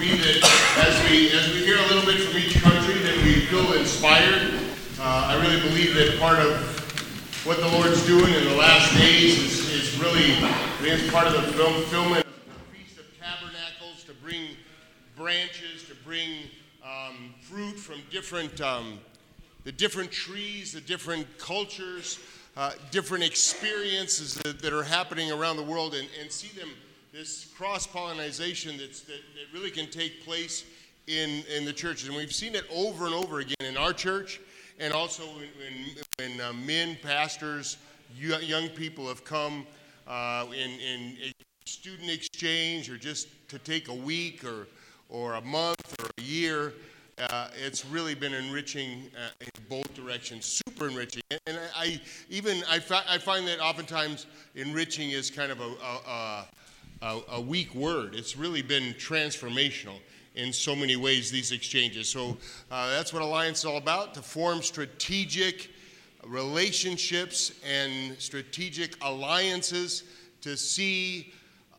be that as we hear a little bit from each country, that we feel inspired. I really believe that part of what the Lord's doing in the last days is really, I think it's part of the fulfillment of the Feast of Tabernacles, to bring branches, to bring fruit from the different trees, the different cultures, different experiences that are happening around the world, and see them, this cross-pollination that really can take place in the churches. And we've seen it over and over again in our church, and also when men, pastors, young people have come in a student exchange, or just to take a week or a month or a year. It's really been enriching in both directions, super enriching. And I find that oftentimes enriching is kind of a weak word. It's really been transformational in so many ways, these exchanges. So that's what Alliance is all about, to form strategic relationships and strategic alliances, to see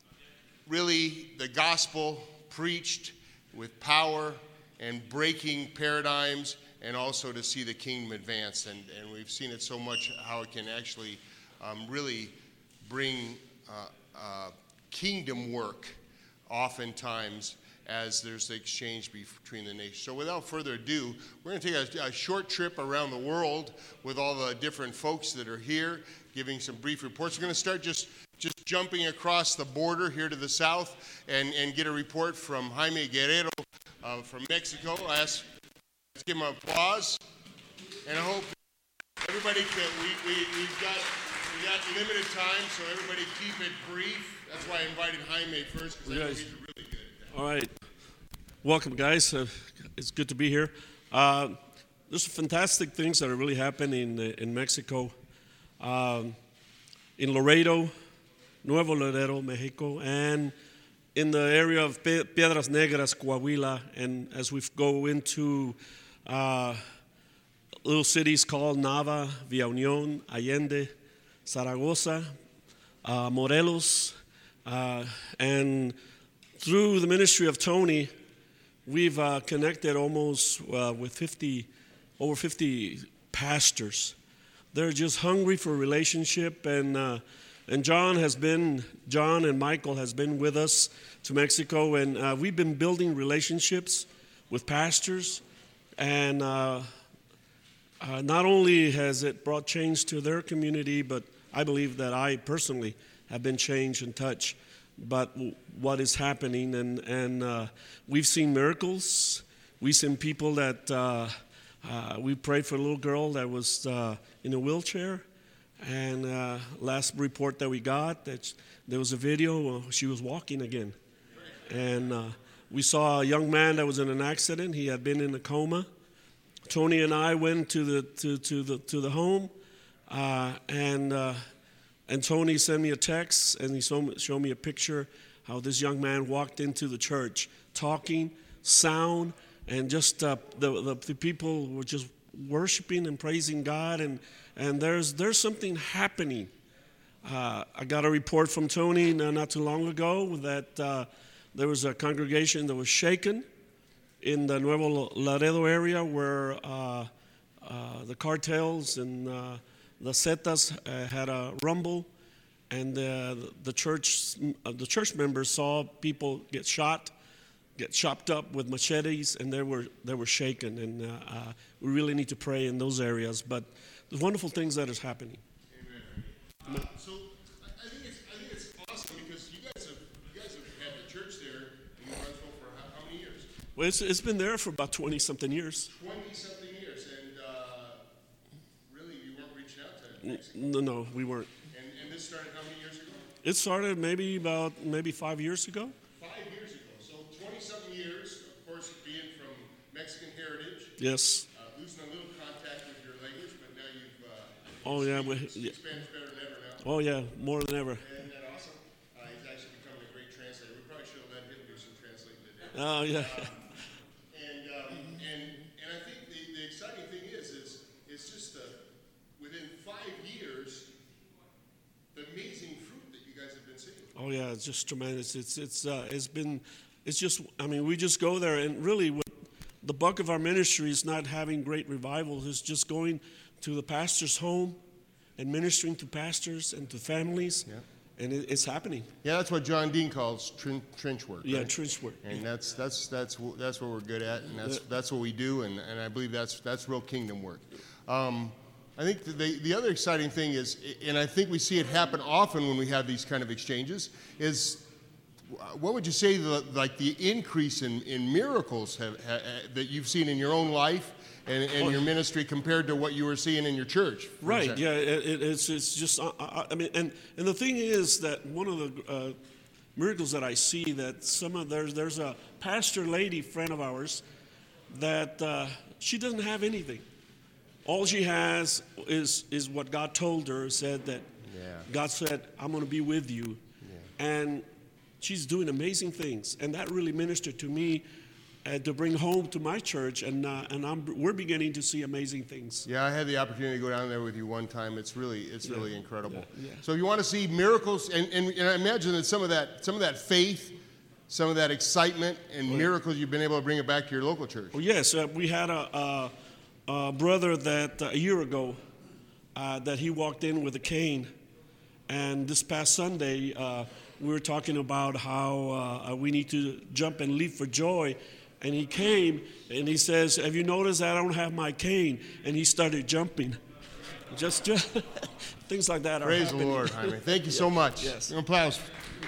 really the gospel preached with power and breaking paradigms, and also to see the kingdom advance. And we've seen it so much, how it can actually really bring kingdom work oftentimes as there's the exchange between the nations. So without further ado, we're going to take a short trip around the world with all the different folks that are here, giving some brief reports. We're going to start just jumping across the border here to the south and get a report from Jaime Guerrero from Mexico. Let's give him an applause. And I hope everybody can, we've got limited time, so everybody keep it brief. That's why I invited Jaime first, because I know he's really good at that. All right. Welcome, guys. It's good to be here. There's some fantastic things that are really happening in Mexico. In Laredo, Nuevo Laredo, Mexico, and in the area of Piedras Negras, Coahuila, and as we go into little cities called Nava, Villa Unión, Allende, Zaragoza, Morelos, and through the ministry of Tony, we've connected almost with over 50 pastors. They're just hungry for relationship, and John and Michael has been with us to Mexico, and we've been building relationships with pastors, and not only has it brought change to their community, but I believe that I personally have been changed and touched by what is happening, and we've seen miracles. We've seen people that we prayed for a little girl that was in a wheelchair. And last report that we got, that there was a video, she was walking again. And we saw a young man that was in an accident. He had been in a coma. Tony and I went to the home, and Tony sent me a text, and he showed me a picture how this young man walked into the church, talking, sound, and just the people were just worshiping and praising God, and there's something happening. I got a report from Tony not too long ago that there was a congregation that was shaken in the Nuevo Laredo area where the cartels and the Zetas had a rumble, and the church members saw people get chopped up with machetes, and they were shaken, and we really need to pray in those areas. But the wonderful things that is happening. Amen. So I think it's awesome, because you guys have had the church there in Brownsville for how many years? Well, it's been there for about 20-something years. 20-something years, and really you weren't reaching out to Mexico. No, we weren't. And this started how many years ago? It started maybe 5 years ago. 5 years ago. So 20-something years, of course, being from Mexican heritage. Yes. Losing a little contact with your language, but now you've Speak Spanish better than ever now. Oh yeah, more than ever. Isn't that awesome? He's actually becoming a great translator. We probably should have let him do some translating today. Oh yeah. And I think the exciting thing is just within 5 years, the amazing fruit that you guys have been seeing. Oh yeah, it's just tremendous. It's it's just, I mean, we just go there, and really what the bulk of our ministry is not having great revivals. It's just going to the pastor's home and ministering to pastors and to families, and it's happening. Yeah, that's what John Dean calls trench work. Yeah, right? trench work. And that's what we're good at, and that's what we do, and I believe that's real kingdom work. I think the other exciting thing is, and I think we see it happen often when we have these kind of exchanges, is what would you say the increase in miracles that you've seen in your own life and your ministry compared to what you were seeing in your church? Right. Yeah. It's just I mean, and the thing is that one of the miracles that I see that there's a pastor lady friend of ours that she doesn't have anything. All she has is what God told her. Said that God said, "I'm going to be with you," and she's doing amazing things, and that really ministered to me. To bring home to my church, and we're beginning to see amazing things. Yeah, I had the opportunity to go down there with you one time. It's really incredible. Yeah. So if you want to see miracles, and I imagine that some of that faith, some of that excitement and miracles, you've been able to bring it back to your local church. Well, yes, we had a brother that a year ago that he walked in with a cane, and this past Sunday we were talking about how we need to jump and leap for joy. And he came and he says, "Have you noticed that I don't have my cane?" And he started jumping. Just things like that. Praise the Lord, Jaime. Thank you so much. Yes. An applause.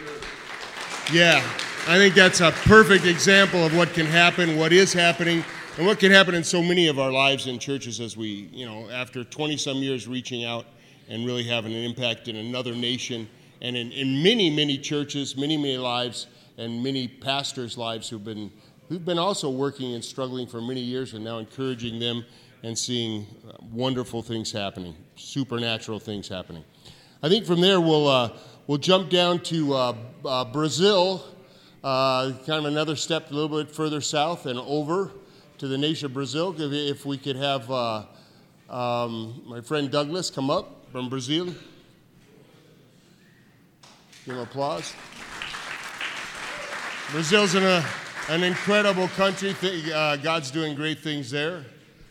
Yeah, I think that's a perfect example of what can happen, what is happening, and what can happen in so many of our lives in churches as we, after 20-some years reaching out and really having an impact in another nation and in many, many churches, many, many lives, and many pastors' lives who've been also working and struggling for many years, and now encouraging them and seeing wonderful things happening, supernatural things happening. I think from there we'll jump down to Brazil, kind of another step a little bit further south and over to the nation of Brazil. If we could have my friend Douglas come up from Brazil. Give him applause. Brazil's an incredible country. God's doing great things there.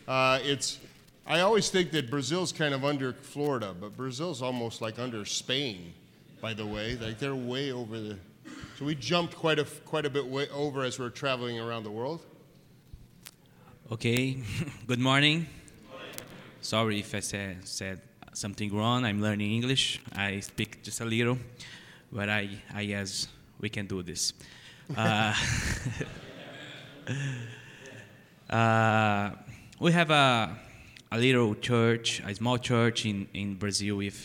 I always think that Brazil's kind of under Florida, but Brazil's almost like under Spain, by the way. Like they're way over so we jumped quite a bit way over as we're traveling around the world. Okay, good morning. Sorry if I said something wrong. I'm learning English. I speak just a little, but I guess we can do this. We have a little church, a small church in Brazil with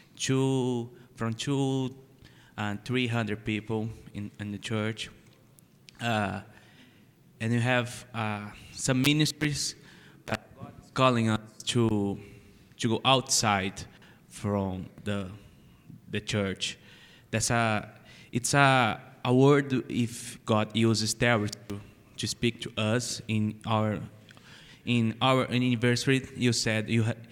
200 and 300 people in the church. And we have some ministries that God is calling us to go outside from the church. It's a word if God uses there to speak to us in our anniversary. You said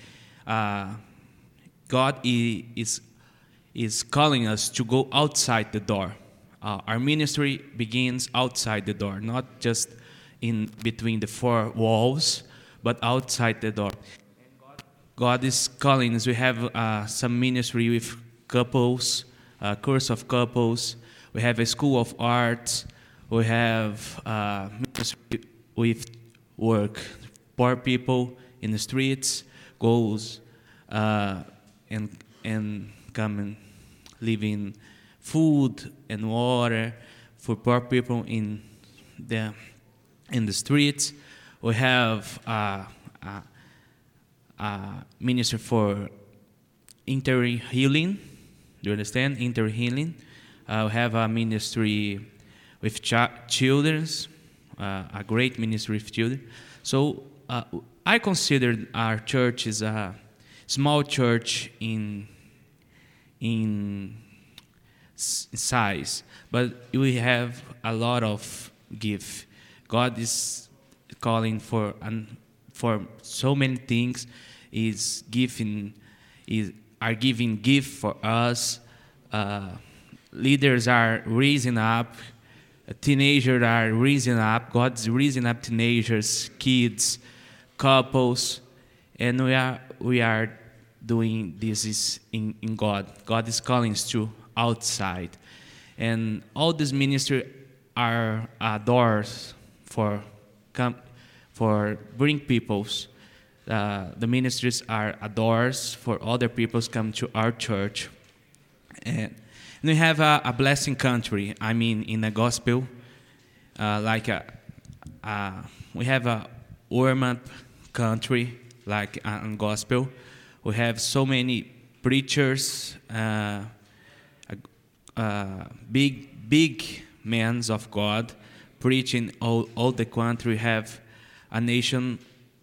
God is calling us to go outside the door. Our ministry begins outside the door, not just in between the four walls, but outside the door. God is calling us. We have some ministry with couples, course of couples. We have a school of arts. We have ministry with work. Poor people in the streets goes and come and live in food and water for poor people in the streets. We have ministry for inter-healing. Do you understand? Inter-healing. We have a ministry with children, a great ministry with children. So I consider our church is a small church in size, but we have a lot of gift. God is calling for so many things. Are giving gift for us. Leaders are raising up teenagers are raising up. God's raising up teenagers, kids, couples, and we are doing this is in God. God is calling us to outside, and all these ministry are doors for bring peoples. The ministries are doors for other peoples come to our church, and we have a blessing country. I mean, in the gospel, we have a warm-up country like in gospel. We have so many preachers, big men of God preaching all the country. We have a nation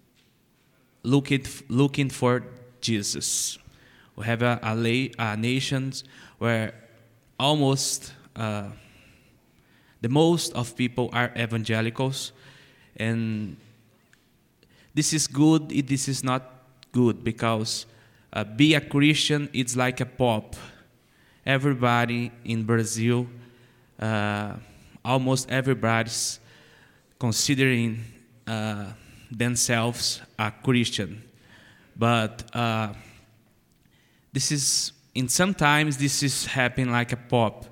looking for Jesus. We have a nation where almost the most of people are evangelicals, and this is good. This is not good because be a Christian, it's like a pop. Everybody in Brazil, almost everybody's considering themselves a Christian, but sometimes this is happening like a pop.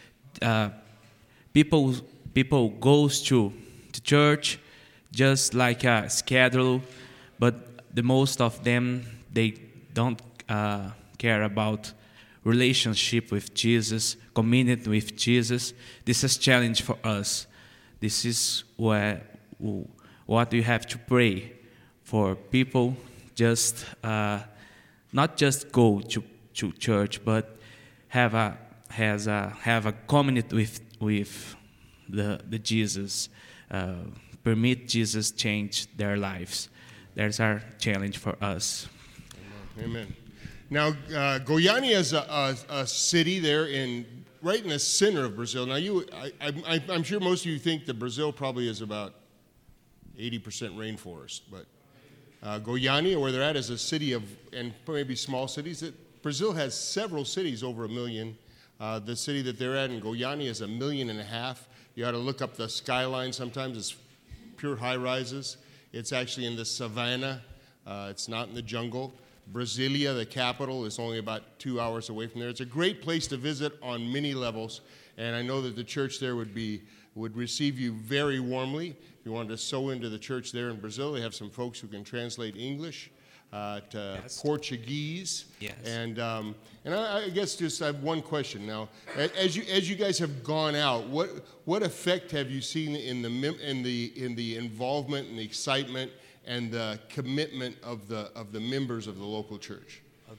People goes to church just like a schedule, but the most of them they don't care about relationship with Jesus, commitment with Jesus. This is a challenge for us. This is what we have to pray for people. Just not just go to church, but have a community with the Jesus. Permit Jesus change their lives. That's our challenge for us. Amen. Now, Goiânia is a city there right in the center of Brazil. Now, I'm sure most of you think that Brazil probably is about 80% rainforest, but Goiânia, where they're at, is a city and maybe small cities. Brazil has several cities over 1 million. The city that they're at in Goiânia is 1.5 million. You ought to look up the skyline sometimes. It's pure high-rises. It's actually in the savannah. It's not in the jungle. Brasilia, the capital, is only about 2 hours away from there. It's a great place to visit on many levels, and I know that the church there would receive you very warmly. If you wanted to sow into the church there in Brazil, they have some folks who can translate English to Portuguese. Yes. And I guess just I have one question now. As you guys have gone out, what effect have you seen in the involvement and the excitement and the commitment of the members of the local church?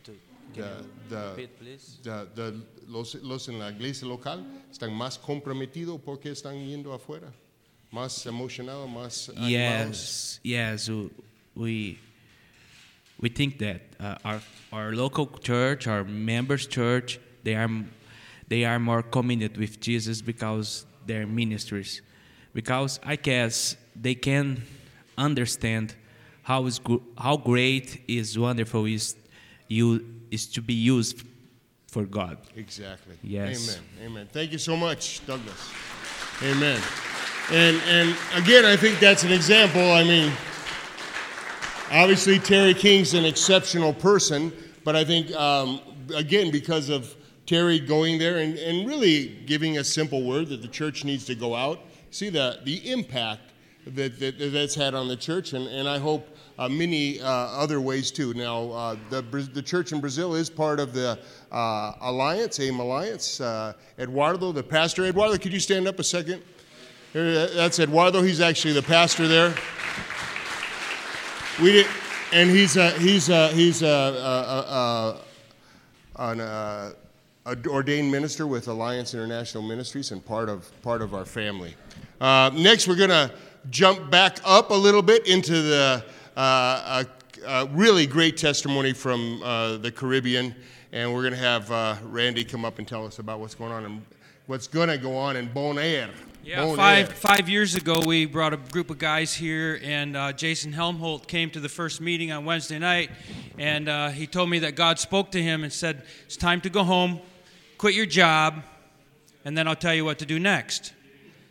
Los en la iglesia local están más comprometidos porque están yendo afuera, más emocionados, más animados. Yes. We think that our local church, our members' church, they are more committed with Jesus because their ministries, because I guess they can understand how great is wonderful is to be used for God. Exactly. Yes. Amen. Thank you so much, Douglas. Amen. And again, I think that's an example. I mean, obviously Terry King's an exceptional person, but I think again, because of Terry going there and really giving a simple word that the church needs to go out, see the impact that's had on the church, and I hope many other ways too. Now, the church in Brazil is part of the Alliance, AIM Alliance. Eduardo, the pastor. Eduardo, could you stand up a second? That's Eduardo. He's actually the pastor there. And he's an ordained minister with Alliance International Ministries and part of our family. Next, we're going to jump back up a little bit into the really great testimony from the Caribbean, and we're going to have Randy come up and tell us about what's going on and what's going to go on in Bonaire. Yeah, five years ago, we brought a group of guys here, and Jason Helmholt came to the first meeting on Wednesday night, and he told me that God spoke to him and said, it's time to go home, quit your job, and then I'll tell you what to do next.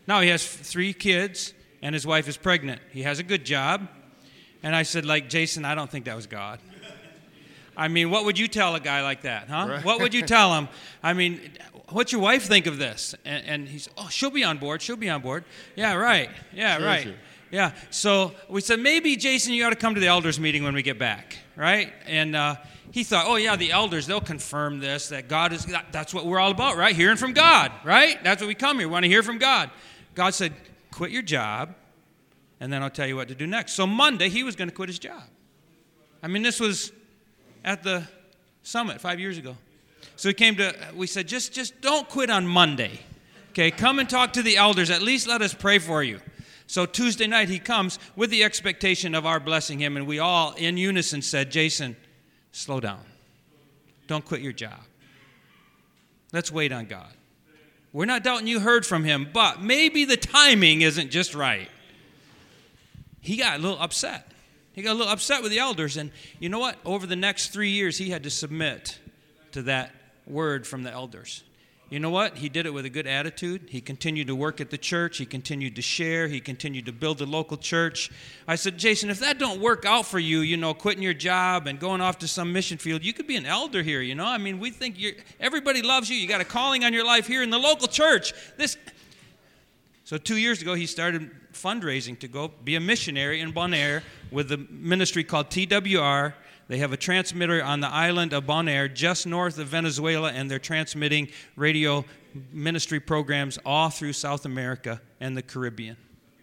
Now he has 3 kids, and his wife is pregnant. He has a good job. And I said, like, Jason, I don't think that was God. I mean, what would you tell a guy like that, huh? Right. What would you tell him? I mean, what's your wife think of this? And he's, oh, she'll be on board. She'll be on board. Yeah, right. Yeah, Sure, right. sure. Yeah. So we said, maybe, Jason, you ought to come to the elders meeting when we get back, right? And he thought, oh, yeah, the elders, they'll confirm this, that God is, that's what we're all about, right? Hearing from God, right? That's what we come here. We want to hear from God. God said, quit your job, and then I'll tell you what to do next. So Monday, he was going to quit his job. I mean, this was at the summit 5 years ago. So we said, just don't quit on Monday. Okay, come and talk to the elders. At least let us pray for you. So Tuesday night he comes with the expectation of our blessing him, and we all in unison said, Jason, slow down. Don't quit your job. Let's wait on God. We're not doubting you heard from him, but maybe the timing isn't just right. He got a little upset. He got a little upset with the elders, and you know what? Over the next 3 years, he had to submit to that word from the elders. You know what? He did it with a good attitude. He continued to work at the church. He continued to share. He continued to build the local church. I said, Jason, if that don't work out for you, you know, quitting your job and going off to some mission field, you could be an elder here, you know? I mean, we think everybody loves you. You got a calling on your life here in the local church. So 2 years ago, he started fundraising to go be a missionary in Bonaire with a ministry called TWR. They have a transmitter on the island of Bonaire, just north of Venezuela, and they're transmitting radio ministry programs all through South America and the Caribbean.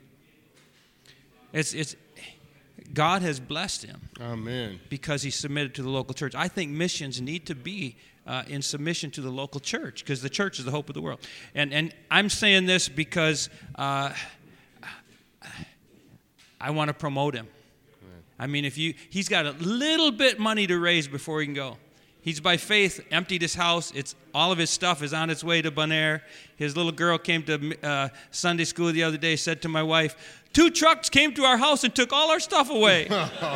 God has blessed him. Amen. Because he submitted to the local church. I think missions need to be in submission to the local church, because the church is the hope of the world. And I'm saying this because I want to promote him. I mean, he's got a little bit money to raise before he can go. He's by faith emptied his house. All of his stuff is on its way to Bonaire. His little girl came to Sunday school the other day, said to my wife, 2 trucks came to our house and took all our stuff away.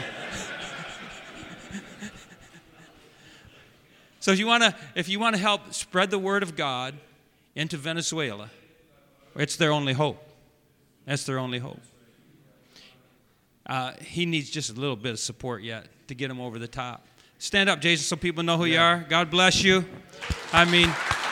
So if you want to help spread the word of God into Venezuela, it's their only hope. That's their only hope. He needs just a little bit of support yet to get him over the top. Stand up, Jason, so people know who you are. God bless you. I mean,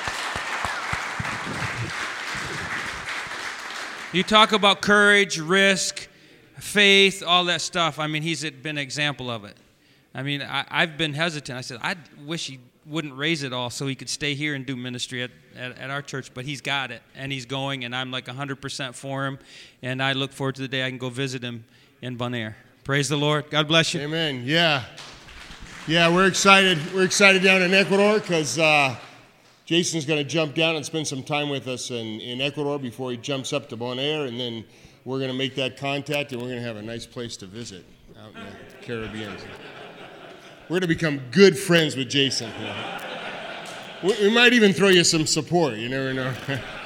you talk about courage, risk, faith, all that stuff. I mean, he's been an example of it. I mean, I've been hesitant. I said, I wish he wouldn't raise it all so he could stay here and do ministry at our church, but he's got it, and he's going, and I'm like 100% for him, and I look forward to the day I can go visit him in Bonaire. Praise the Lord. God bless you. Amen. Yeah, we're excited. We're excited down in Ecuador because Jason's going to jump down and spend some time with us in Ecuador before he jumps up to Bonaire, and then we're going to make that contact, and we're going to have a nice place to visit out in the Caribbean. We're going to become good friends with Jason. We might even throw you some support. You never know.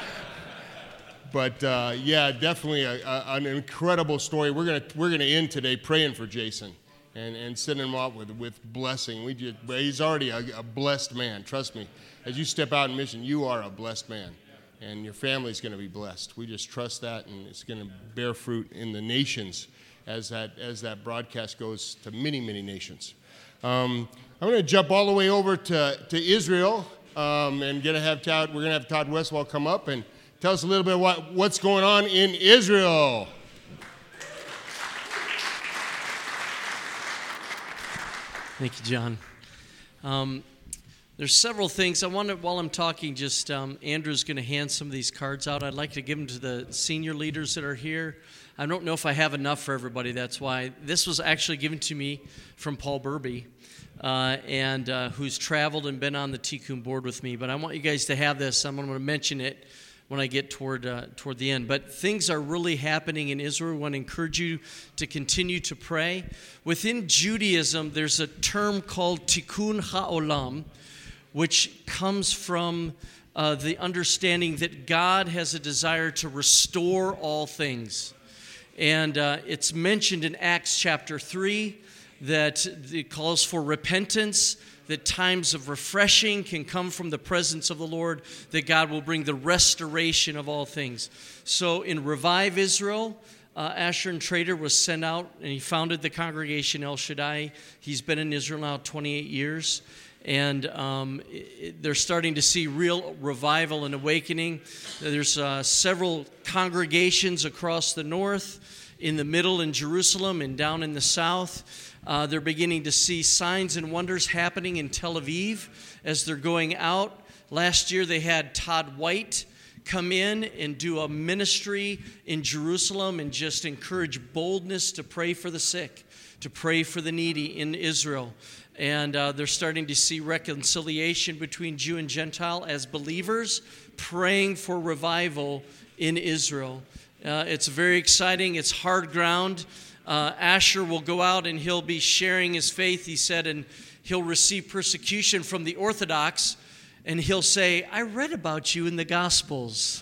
But definitely an incredible story. We're gonna end today praying for Jason and sending him out with blessing. He's already a blessed man. Trust me. As you step out in mission, you are a blessed man, and your family's going to be blessed. We just trust that, and it's going to bear fruit in the nations as that broadcast goes to many, many nations. I'm going to jump all the way over to Israel, and we're going to have Todd Westwell come up and tell us a little bit about what's going on in Israel. Thank you, John. There's several things. I want to, while I'm talking, just Andrew's going to hand some of these cards out. I'd like to give them to the senior leaders that are here. I don't know if I have enough for everybody. That's why this was actually given to me from Paul Burby, and who's traveled and been on the Tikkun board with me. But I want you guys to have this. I'm going to mention it when I get toward the end. But things are really happening in Israel. I want to encourage you to continue to pray. Within Judaism, there's a term called Tikkun HaOlam, which comes from the understanding that God has a desire to restore all things. And it's mentioned in Acts chapter 3 that it calls for repentance, that times of refreshing can come from the presence of the Lord, that God will bring the restoration of all things. So in Revive Israel, Asher and Trader was sent out, and he founded the congregation El Shaddai. He's been in Israel now 28 years. And they're starting to see real revival and awakening. There's several congregations across the north, in the middle in Jerusalem, and down in the south. They're beginning to see signs and wonders happening in Tel Aviv as they're going out. Last year they had Todd White come in and do a ministry in Jerusalem and just encourage boldness to pray for the sick, to pray for the needy in Israel. And they're starting to see reconciliation between Jew and Gentile as believers, praying for revival in Israel. It's very exciting. It's hard ground. Asher will go out and he'll be sharing his faith, he said, and he'll receive persecution from the Orthodox. And he'll say, I read about you in the Gospels.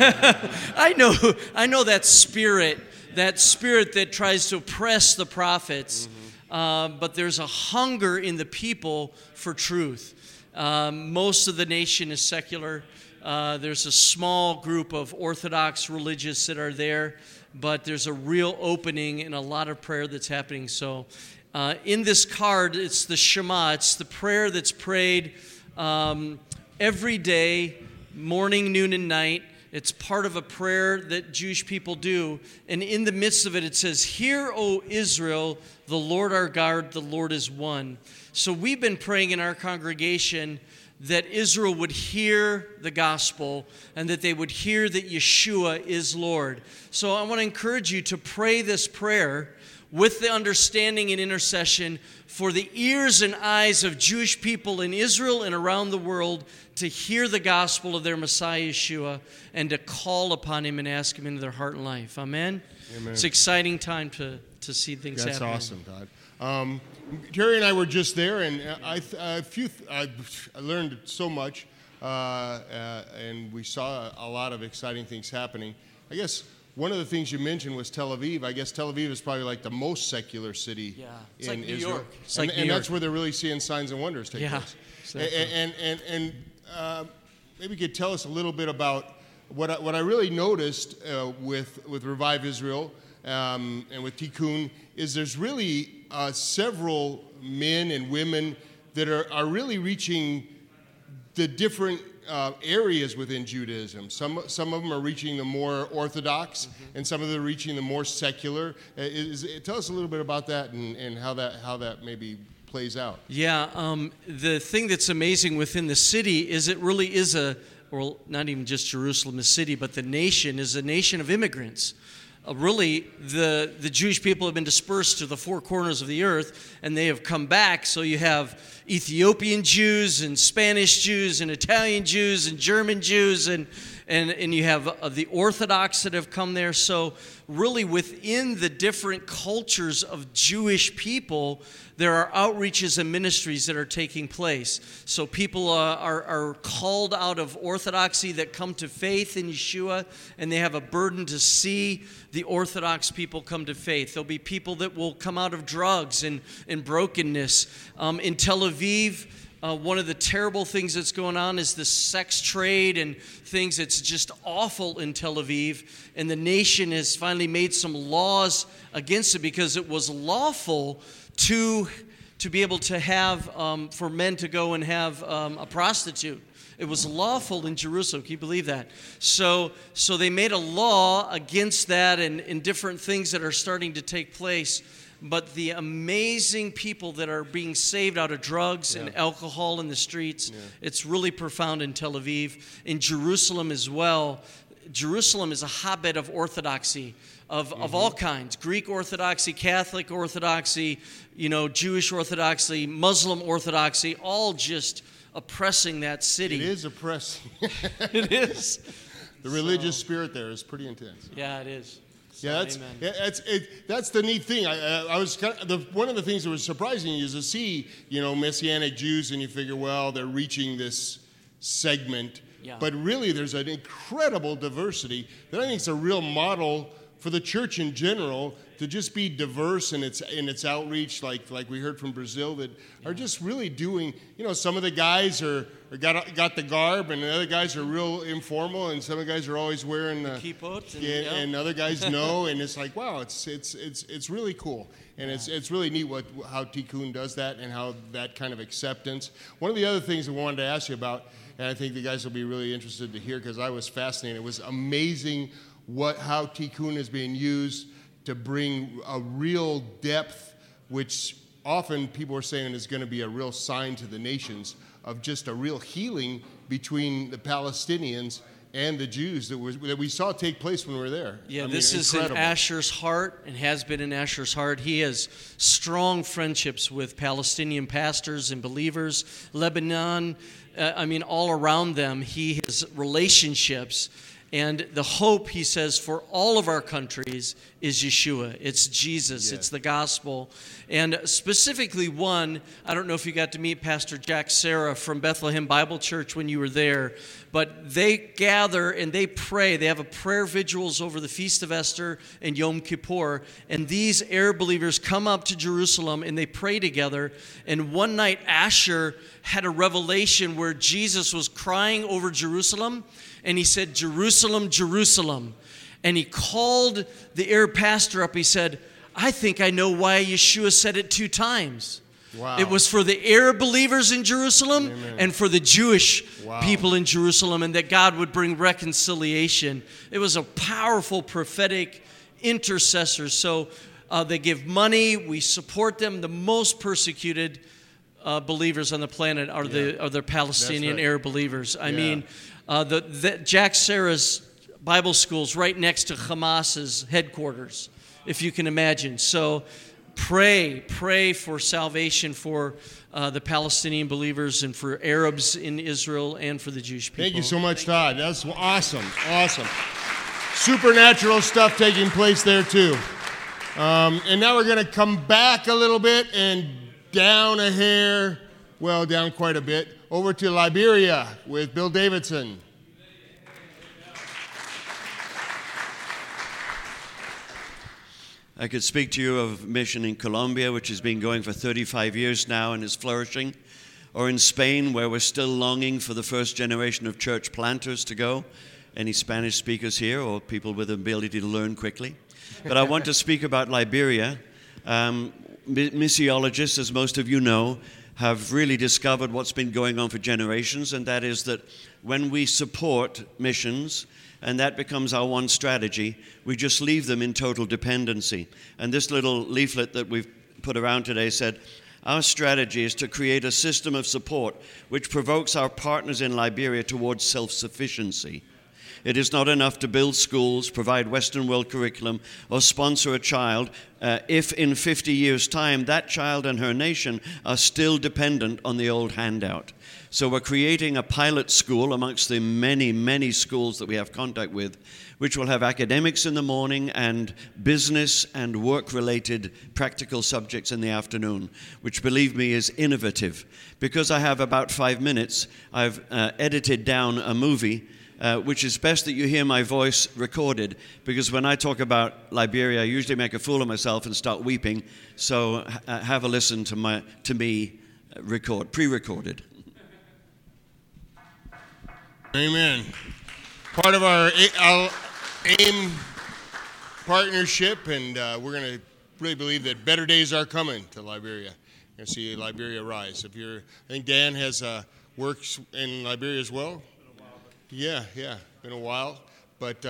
I know that spirit that tries to oppress the prophets. But there's a hunger in the people for truth. Most of the nation is secular. There's a small group of Orthodox religious that are there, but there's a real opening and a lot of prayer that's happening. So in this card, it's the Shema. It's the prayer that's prayed every day, morning, noon, and night. It's part of a prayer that Jewish people do. And in the midst of it, it says, Hear, O Israel, the Lord our God, the Lord is one. So we've been praying in our congregation that Israel would hear the gospel and that they would hear that Yeshua is Lord. So I want to encourage you to pray this prayer with the understanding and intercession for the ears and eyes of Jewish people in Israel and around the world to hear the gospel of their Messiah Yeshua and to call upon him and ask him into their heart and life. Amen? Amen. It's an exciting time to see things That's happening. awesome, Todd. Terry and I were just there, and I learned so much, and we saw a lot of exciting things happening. I guess one of the things you mentioned was Tel Aviv. I guess Tel Aviv is probably like the most secular city It's in like New Israel. York. It's like New and York. that's where they're really seeing signs and wonders take place. Exactly. And maybe you could tell us a little bit about what I really noticed with Revive Israel and with Tikkun is there's really several men and women that are really reaching the different areas within Judaism. Some of them are reaching the more Orthodox, and some of them are reaching the more secular. Tell us a little bit about that and how that maybe plays out. Yeah, the thing that's amazing within the city is it really is well, not even just Jerusalem, the city, but the nation is a nation of immigrants. Really, the Jewish people have been dispersed to the four corners of the earth, and they have come back. So you have Ethiopian Jews and Spanish Jews and Italian Jews and German Jews, and you have the Orthodox that have come there. So really, within the different cultures of Jewish people, there are outreaches and ministries that are taking place. So people are called out of orthodoxy that come to faith in Yeshua, and they have a burden to see the Orthodox people come to faith. There'll be people that will come out of drugs and brokenness. In Tel Aviv, one of the terrible things that's going on is the sex trade and things. It's just awful in Tel Aviv. And the nation has finally made some laws against it because it was lawful to be able to have, for men to go and have a prostitute. It was lawful in Jerusalem. Can you believe that? So they made a law against that and different things that are starting to take place. But the amazing people that are being saved out of drugs and alcohol in the streets, it's really profound in Tel Aviv. In Jerusalem as well. Jerusalem is a hotbed of orthodoxy of all kinds. Greek Orthodoxy, Catholic Orthodoxy, Jewish Orthodoxy, Muslim Orthodoxy, all just oppressing that city. It is oppressing. It is. The religious spirit there is pretty intense. Yeah, it is. Yeah, that's the neat thing. I was one of the things that was surprising is to see, Messianic Jews, and you figure, well, they're reaching this segment, but really there's an incredible diversity that I think is a real model for the church in general to just be diverse in its outreach, like we heard from Brazil, that are just really doing. Some of the guys got the garb, and the other guys are real informal, and some of the guys are always wearing the kippot, and other guys know, and it's like, wow, it's really cool, and it's really neat how Tikkun does that and how that kind of acceptance. One of the other things I wanted to ask you about, and I think the guys will be really interested to hear because I was fascinated. It was amazing how Tikkun is being used to bring a real depth, which often people are saying is going to be a real sign to the nations of just a real healing between the Palestinians and the Jews that we saw take place when we were there. Yeah, this is in Asher's heart and has been in Asher's heart. He has strong friendships with Palestinian pastors and believers. Lebanon, all around them, he has relationships. And the hope, he says, for all of our countries is Yeshua. It's Jesus. Yes. It's the gospel. And specifically one, I don't know if you got to meet Pastor Jack Sarah from Bethlehem Bible Church when you were there, but they gather and they pray. They have a prayer vigils over the Feast of Esther and Yom Kippur. And these Arab believers come up to Jerusalem and they pray together. And one night, Asher had a revelation where Jesus was crying over Jerusalem. And he said, "Jerusalem, Jerusalem." And he called the Arab pastor up. He said, "I think I know why Yeshua said it 2 times. Wow. It was for the Arab believers in Jerusalem Amen. and for the Jewish people in Jerusalem, and that God would bring reconciliation." It was a powerful prophetic intercessor. So they give money. We support them. The most persecuted believers on the planet are the Palestinian Arab believers. I mean, Jack Sarah's Bible school's right next to Hamas's headquarters, if you can imagine. So pray for salvation for the Palestinian believers and for Arabs in Israel and for the Jewish people. Thank you so much, Todd. That's awesome. Supernatural stuff taking place there too. And now we're going to come back a little bit and down a hair, down quite a bit, over to Liberia with Bill Davidson. I could speak to you of mission in Colombia, which has been going for 35 years now and is flourishing, or in Spain, where we're still longing for the first generation of church planters to go. Any Spanish speakers here, or people with the ability to learn quickly? But I want to speak about Liberia. Missiologists, as most of you know, have really discovered what's been going on for generations, and that is that when we support missions, and that becomes our one strategy, we just leave them in total dependency. And this little leaflet that we've put around today said, our strategy is to create a system of support which provokes our partners in Liberia towards self-sufficiency. It is not enough to build schools, provide Western world curriculum, or sponsor a child if in 50 years' time that child and her nation are still dependent on the old handout. So we're creating a pilot school amongst the many, many schools that we have contact with, which will have academics in the morning and business and work-related practical subjects in the afternoon, which, believe me, is innovative. Because I have about 5 minutes, I've edited down a movie which is best that you hear my voice recorded, because when I talk about Liberia, I usually make a fool of myself and start weeping. So have a listen to me pre-recorded. Amen. Part of our AIM partnership, and we're going to really believe that better days are coming to Liberia. You're going to see Liberia rise. I think Dan has works in Liberia as well. Yeah, been a while, but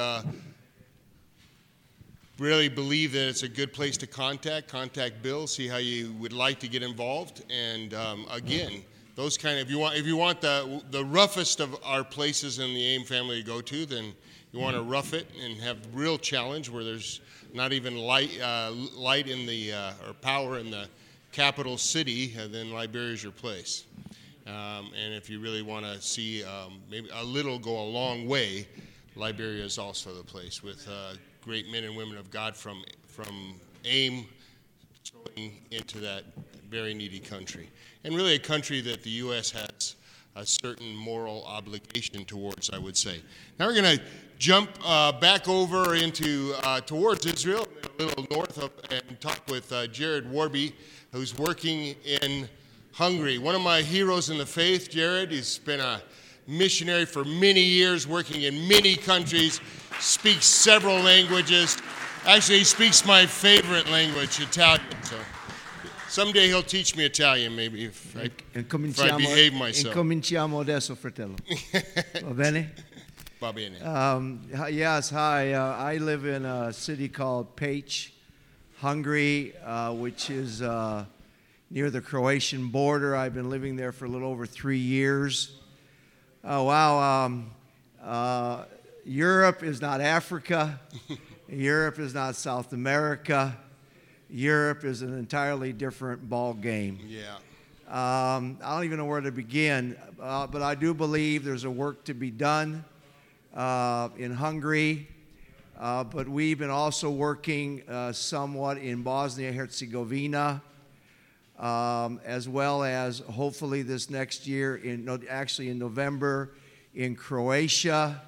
really believe that it's a good place to contact Bill, see how you would like to get involved, and again, those kind of, if you want the roughest of our places in the AIM family to go to, then you want to rough it and have real challenge where there's not even light in the or power in the capital city, then Liberia is your place. And if you really want to see maybe a little go a long way, Liberia is also the place with great men and women of God from AIM going into that very needy country. And really a country that the U.S. has a certain moral obligation towards, I would say. Now we're going to jump back over into towards Israel, a little north of, and talk with Jared Warby, who's working in Hungary. One of my heroes in the faith, Jared. He's been a missionary for many years, working in many countries, speaks several languages. Actually, he speaks my favorite language, Italian. So someday he'll teach me Italian, maybe, if I behave myself. Incominciamo adesso, fratello. Va bene? Va bene. Yes, hi. I live in a city called Pécs, Hungary, which is near the Croatian border. I've been living there for a little over 3 years. Oh, wow. Europe is not Africa. Europe is not South America. Europe is an entirely different ball game. Yeah. I don't even know where to begin, but I do believe there's a work to be done in Hungary. But we've been also working somewhat in Bosnia-Herzegovina, as well as hopefully this next year, in November, in Croatia.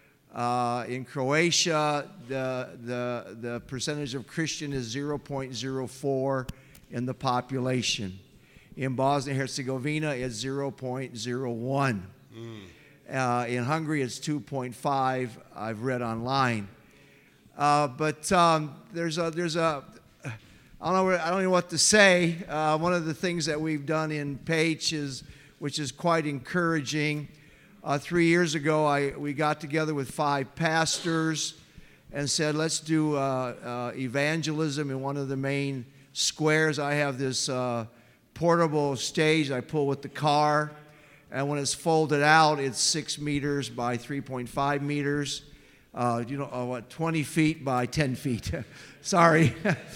In Croatia, the percentage of Christian is 0.04 in the population. In Bosnia-Herzegovina, it's 0.01. In Hungary, it's 2.5. I've read online. But there's a I don't know what to say. One of the things that we've done in Pécs which is quite encouraging. 3 years ago, we got together with 5 pastors and said, let's do evangelism in one of the main squares. I have this portable stage I pull with the car, and when it's folded out, it's 6 meters by 3.5 meters. 20 feet by 10 feet. Sorry.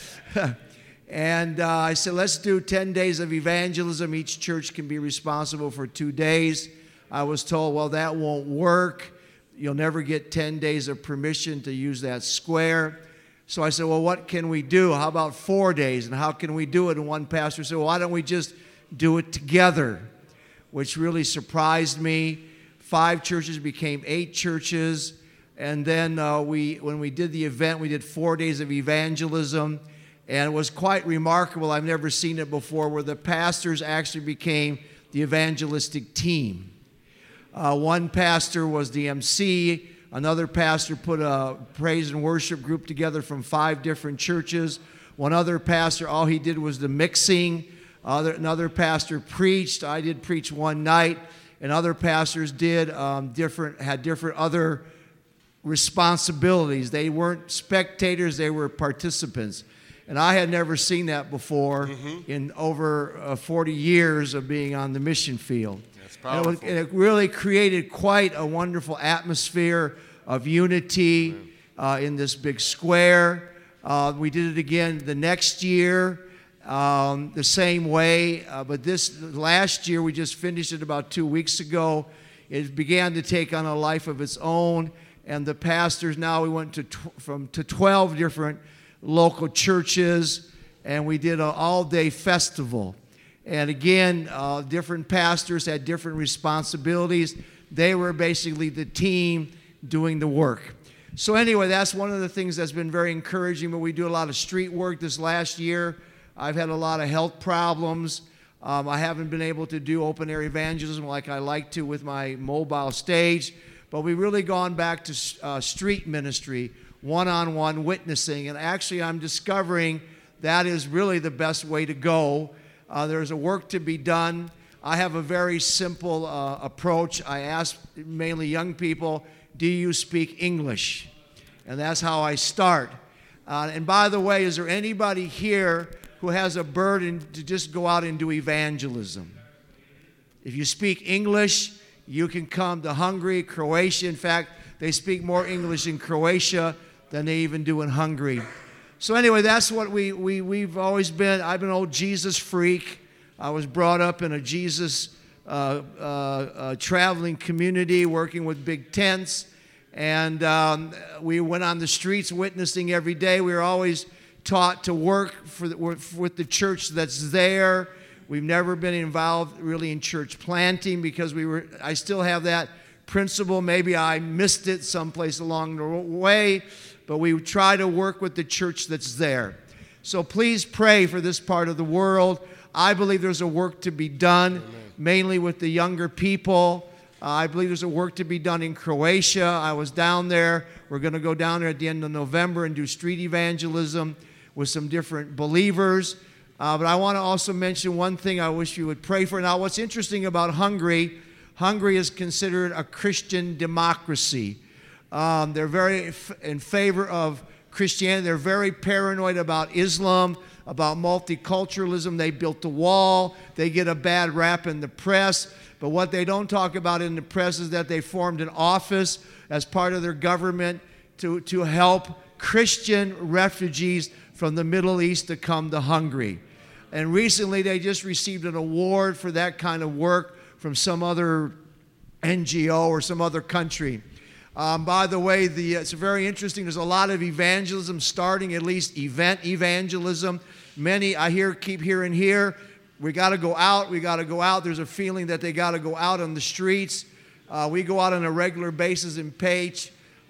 And I said, let's do 10 days of evangelism. Each church can be responsible for 2 days. I was told, well, that won't work. You'll never get 10 days of permission to use that square. So I said, well, what can we do? How about 4 days? And how can we do it? And one pastor said, well, why don't we just do it together? Which really surprised me. 5 churches became 8 churches. And then when we did the event, we did 4 days of evangelism. And it was quite remarkable. I've never seen it before, where the pastors actually became the evangelistic team. One pastor was the MC. Another pastor put a praise and worship group together from 5 different churches. One other pastor, all he did was the mixing. Another pastor preached. I did preach one night. And other pastors had different other responsibilities. They weren't spectators, they were participants. And I had never seen that before in over 40 years of being on the mission field. That's powerful. And it really created quite a wonderful atmosphere of unity in this big square. We did it again the next year, the same way. But this last year, we just finished it about 2 weeks ago. It began to take on a life of its own. And the pastors, now we went to 12 different local churches, and we did an all-day festival. And again, different pastors had different responsibilities. They were basically the team doing the work. So anyway, that's one of the things that's been very encouraging. But we do a lot of street work this last year. I've had a lot of health problems. I haven't been able to do open-air evangelism like I like to with my mobile stage. But we've really gone back to street ministry, one-on-one witnessing. And actually, I'm discovering that is really the best way to go. There's a work to be done. I have a very simple approach. I ask mainly young people, do you speak English? And that's how I start. And by the way, is there anybody here who has a burden to just go out and do evangelism? If you speak English, you can come to Hungary, Croatia. In fact, they speak more English in Croatia than they even do in Hungary. So anyway, that's what we've always been. I've been an old Jesus freak. I was brought up in a Jesus traveling community, working with big tents. And we went on the streets witnessing every day. We were always taught to work with the church that's there. We've never been involved really in church planting because I still have that principle. Maybe I missed it someplace along the way, but we try to work with the church that's there. So please pray for this part of the world. I believe there's a work to be done, mainly with the younger people. I believe there's a work to be done in Croatia. I was down there. We're going to go down there at the end of November and do street evangelism with some different believers. But I want to also mention one thing I wish you would pray for. Now, what's interesting about Hungary is considered a Christian democracy. They're very in favor of Christianity. They're very paranoid about Islam, about multiculturalism. They built the wall. They get a bad rap in the press. But what they don't talk about in the press is that they formed an office as part of their government to help Christian refugees from the Middle East to come to Hungary. And recently they just received an award for that kind of work from some other NGO or some other country. By the way, it's very interesting. There's a lot of evangelism starting, at least event evangelism. Many keep hearing here, we got to go out, we got to go out. There's a feeling that they got to go out on the streets. We go out on a regular basis in Page.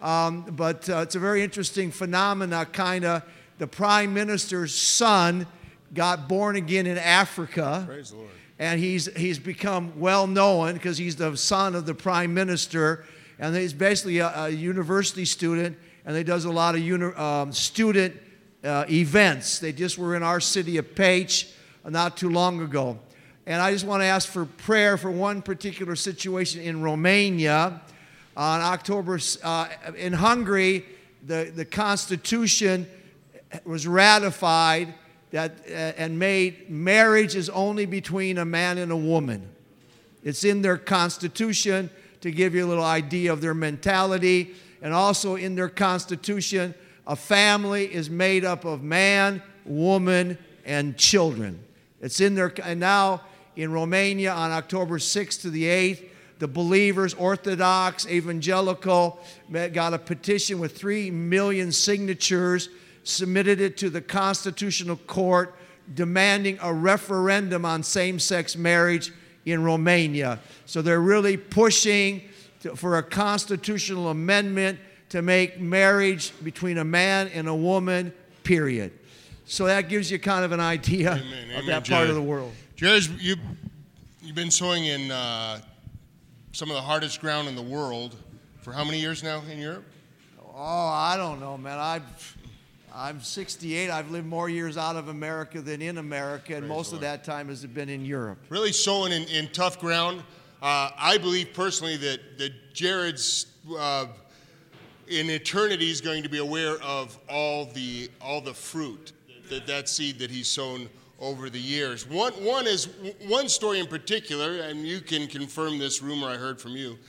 But it's a very interesting phenomena, kind of. The prime minister's son got born again in Africa. Praise the Lord. And he's become well known because he's the son of the prime minister. And he's basically a university student, and he does a lot of student events. They just were in our city of Page not too long ago. And I just want to ask for prayer for one particular situation in Romania. On October, in Hungary, the Constitution was ratified and made marriage is only between a man and a woman. It's in their Constitution, to give you a little idea of their mentality. And also in their Constitution, a family is made up of man, woman, and children. It's in there. And now in Romania on October 6th to the 8th, the believers, Orthodox, Evangelical, got a petition with 3 million signatures, submitted it to the Constitutional Court, demanding a referendum on same-sex marriage in Romania. So they're really pushing for a constitutional amendment to make marriage between a man and a woman, period. So that gives you kind of an idea of that part of the world. Jared, you've been sowing in some of the hardest ground in the world for how many years now in Europe? Oh, I don't know, man. I'm 68. I've lived more years out of America than in America, and most of that time has been in Europe. Really sowing in tough ground. I believe personally that Jared's in eternity is going to be aware of all the fruit that seed that he's sown over the years. One story in particular, and you can confirm this rumor I heard from you.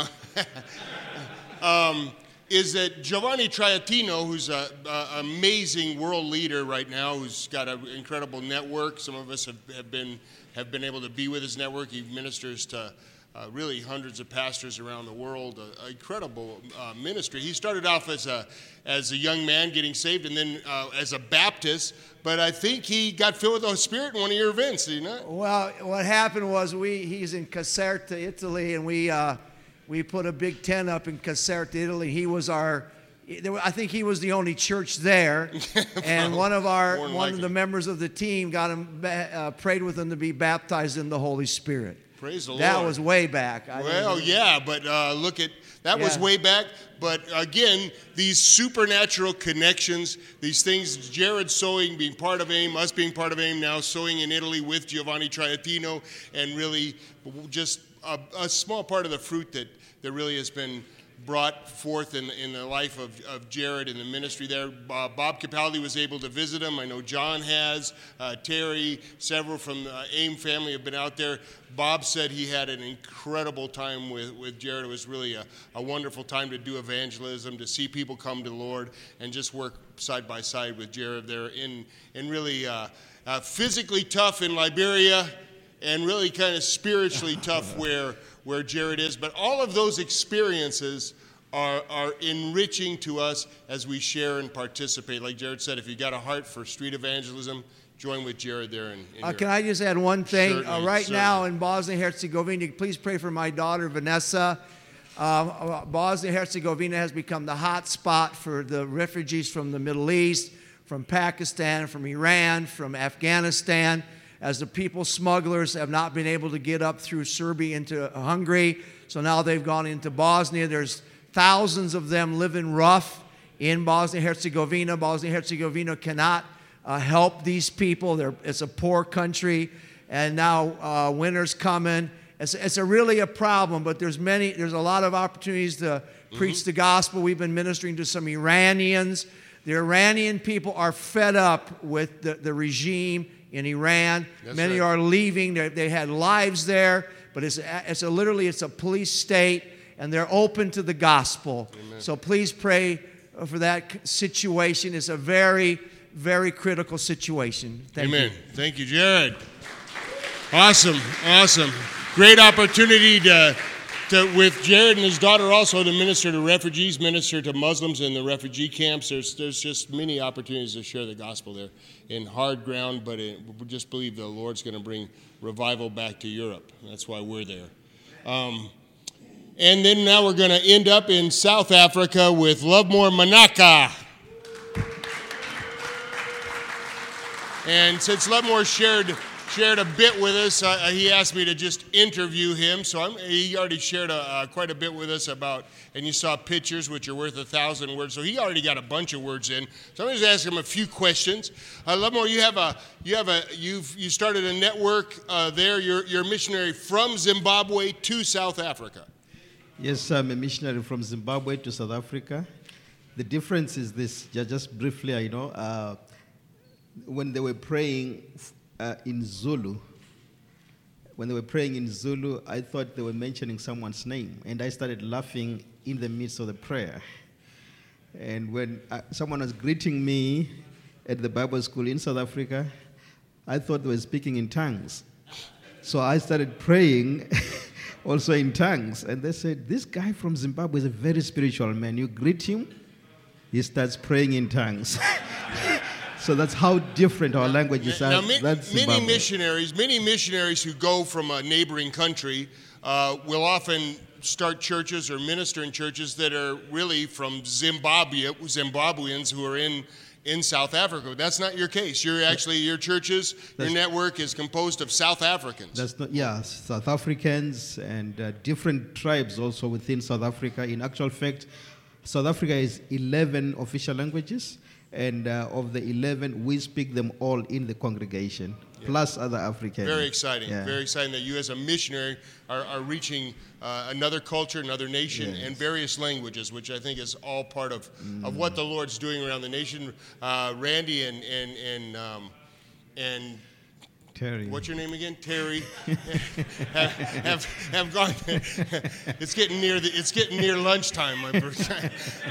Is that Giovanni Triatino, who's an amazing world leader right now, who's got an incredible network. Some of us have been able to be with his network. He ministers to really hundreds of pastors around the world. An incredible ministry. He started off as a young man getting saved, and then as a Baptist. But I think he got filled with the Holy Spirit in one of your events, did he not? Well, what happened was he's in Caserta, Italy, and we put a big tent up in Caserta, Italy. I think he was the only church there, and one of the members of the team got him, prayed with him to be baptized in the Holy Spirit. Praise the Lord. That was way back. But look at that was way back. But again, these supernatural connections, these things, Jared sowing, being part of AIM, us being part of AIM now, sowing in Italy with Giovanni Triatino, and really just a small part of the fruit that really has been brought forth in the life of Jared in the ministry there. Bob Capaldi was able to visit him. I know John has. Terry, several from the AIM family have been out there. Bob said he had an incredible time with Jared. It was really a wonderful time to do evangelism, to see people come to the Lord, and just work side by side with Jared there in really physically tough in Liberia, and really kind of spiritually tough where Jared is. But all of those experiences are enriching to us as we share and participate. Like Jared said, if you got a heart for street evangelism, join with Jared there. Can I just add one thing? Certainly, Right now certainly. in Bosnia-Herzegovina, please pray for my daughter, Vanessa. Bosnia-Herzegovina has become the hot spot for the refugees from the Middle East, from Pakistan, from Iran, from Afghanistan, as the people smugglers have not been able to get up through Serbia into Hungary. So now they've gone into Bosnia. There's thousands of them living rough in Bosnia-Herzegovina. Bosnia-Herzegovina cannot help these people. It's a poor country, and now winter's coming. It's really a problem, but there's a lot of opportunities to preach the gospel. We've been ministering to some Iranians. The Iranian people are fed up with the regime in Iran. That's Many right. are leaving. They had lives there, but it's a police state, and they're open to the gospel. Amen. So please pray for that situation. It's a very, very critical situation. Thank Amen. you. Thank you, Jared. Awesome. Great opportunity to with Jared and his daughter also to minister to refugees, minister to Muslims in the refugee camps. There's just many opportunities to share the gospel there in hard ground, but we just believe the Lord's going to bring revival back to Europe. That's why we're there. And then now we're going to end up in South Africa with Lovemore Manaka. And since Lovemore shared a bit with us, he asked me to just interview him. So he already shared quite a bit with us about, and you saw pictures which are worth 1,000 words. So he already got a bunch of words in. So I'm going to ask him a few questions. Lovemore, you started a network there. You're a missionary from Zimbabwe to South Africa. Yes, I'm a missionary from Zimbabwe to South Africa. The difference is this, just briefly, I know, when they were praying in Zulu, I thought they were mentioning someone's name, and I started laughing in the midst of the prayer. And when someone was greeting me at the Bible school in South Africa, I thought they were speaking in tongues. So I started praying also in tongues, and they said, this guy from Zimbabwe is a very spiritual man. You greet him, he starts praying in tongues. So that's how different our languages are. Now, many missionaries who go from a neighboring country will often start churches or minister in churches that are really from Zimbabweans who are in South Africa. That's not your case. Your network is composed of South Africans. South Africans and different tribes also within South Africa. In actual fact, South Africa is 11 official languages. And of the 11, we speak them all in the congregation, plus other Africans. Very exciting. Very exciting that you as a missionary are reaching another culture, another nation, and various languages, which I think is all part of what the Lord's doing around the nation. Randy and Terry. What's your name again? Terry. have gone. It's getting near lunchtime, my birthday.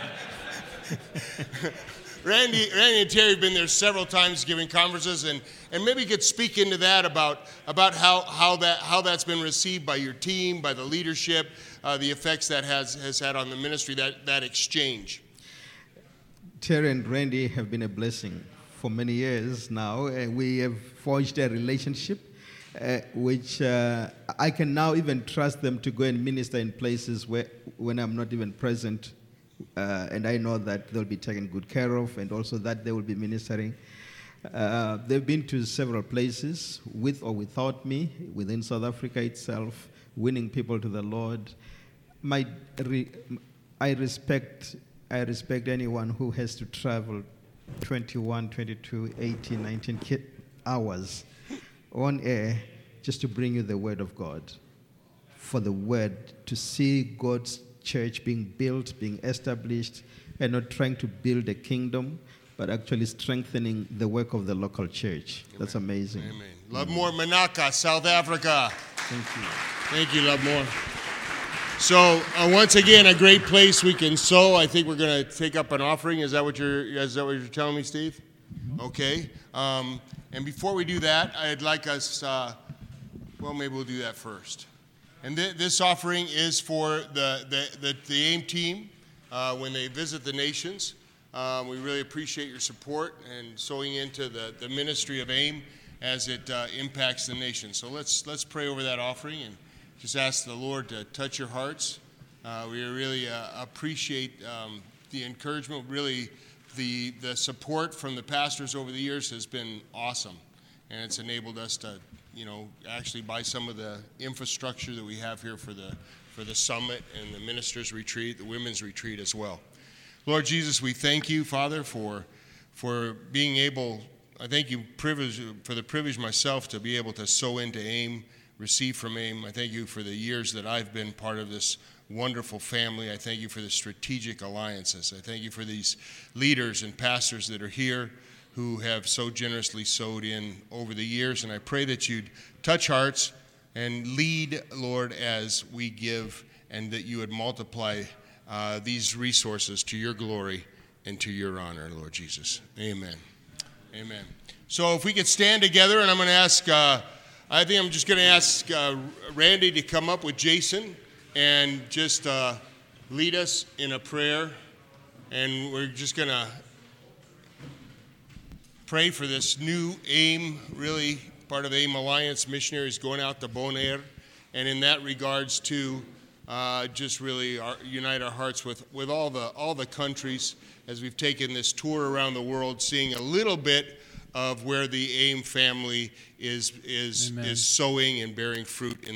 Randy and Terry have been there several times giving conferences, and maybe you could speak into that about how that's been received by your team, by the leadership, the effects that has had on the ministry, that exchange. Terry and Randy have been a blessing for many years now. We have forged a relationship which I can now even trust them to go and minister in places when I'm not even present. And I know that they'll be taken good care of, and also that they will be ministering. They've been to several places, with or without me, within South Africa itself, winning people to the Lord. I respect anyone who has to travel 21, 22, 18, 19 hours on air just to bring you the Word of God. For the Word, to see God's church being built, being established, and not trying to build a kingdom, but actually strengthening the work of the local church. Amen. That's amazing. Amen. Lovemore Manaka, South Africa. Thank you, Lovemore. So once again, a great place we can sow. I think we're going to take up an offering. Is that what you're telling me, Steve? Okay. And before we do that, I'd like us. Maybe we'll do that first. And this offering is for the AIM team when they visit the nations. We really appreciate your support and sowing into the ministry of AIM as it impacts the nation. So let's pray over that offering and just ask the Lord to touch your hearts. We really appreciate the encouragement. Really, the support from the pastors over the years has been awesome, and it's enabled us to, actually buy some of the infrastructure that we have here for the summit and the ministers' retreat, the women's retreat as well. Lord Jesus, we thank you, Father, for being able. I thank you for the privilege myself to be able to sow into AIM, receive from AIM. I thank you for the years that I've been part of this wonderful family. I thank you for the strategic alliances. I thank you for these leaders and pastors that are here who have so generously sowed in over the years. And I pray that you'd touch hearts and lead, Lord, as we give, and that you would multiply these resources to your glory and to your honor, Lord Jesus. Amen. Amen. So if we could stand together, and I'm going to ask, I'm just going to ask Randy to come up with Jason and just lead us in a prayer. And we're just going to pray for this new AIM, really part of AIM Alliance missionaries going out to Bonaire. And in that regards to just really unite our hearts with all the countries as we've taken this tour around the world, seeing a little bit of where the AIM family is sowing and bearing fruit in